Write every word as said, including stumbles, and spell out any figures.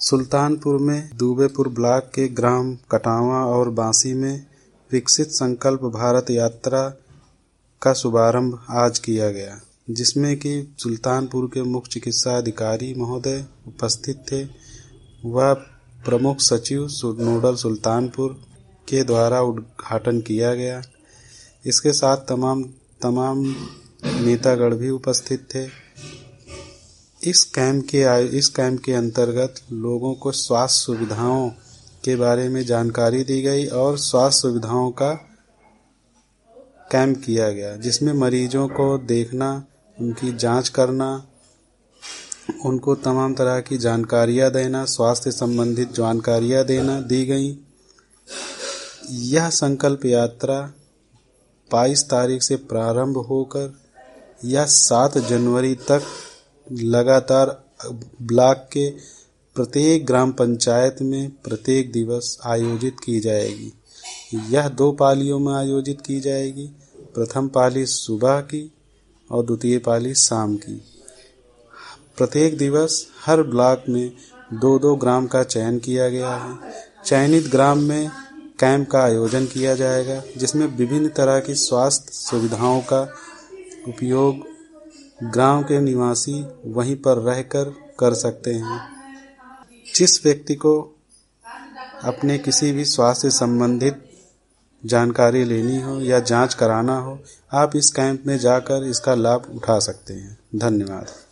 सुल्तानपुर में दुबेपुर ब्लॉक के ग्राम कटावा और बांसी में विकसित संकल्प भारत यात्रा का शुभारंभ आज किया गया, जिसमें कि सुल्तानपुर के मुख्य चिकित्सा अधिकारी महोदय उपस्थित थे। वह प्रमुख सचिव नोडल सुल्तानपुर के द्वारा उद्घाटन किया गया। इसके साथ तमाम तमाम नेतागण भी उपस्थित थे। इस कैंप के इस कैंप के अंतर्गत लोगों को स्वास्थ्य सुविधाओं के बारे में जानकारी दी गई और स्वास्थ्य सुविधाओं का कैंप किया गया, जिसमें मरीजों को देखना, उनकी जांच करना, उनको तमाम तरह की जानकारियां देना, स्वास्थ्य संबंधित जानकारियां देना दी गई। यह संकल्प यात्रा बाईस तारीख से प्रारंभ होकर यह सात जनवरी तक लगातार ब्लॉक के प्रत्येक ग्राम पंचायत में प्रत्येक दिवस आयोजित की जाएगी। यह दो पालियों में आयोजित की जाएगी। प्रथम पाली सुबह की और द्वितीय पाली शाम की। प्रत्येक दिवस हर ब्लॉक में दो दो ग्राम का चयन किया गया है। चयनित ग्राम में कैंप का आयोजन किया जाएगा, जिसमें विभिन्न तरह की स्वास्थ्य सुविधाओं का उपयोग गांव के निवासी वहीं पर रहकर कर सकते हैं। जिस व्यक्ति को अपने किसी भी स्वास्थ्य संबंधित जानकारी लेनी हो या जांच कराना हो, आप इस कैंप में जाकर इसका लाभ उठा सकते हैं। धन्यवाद।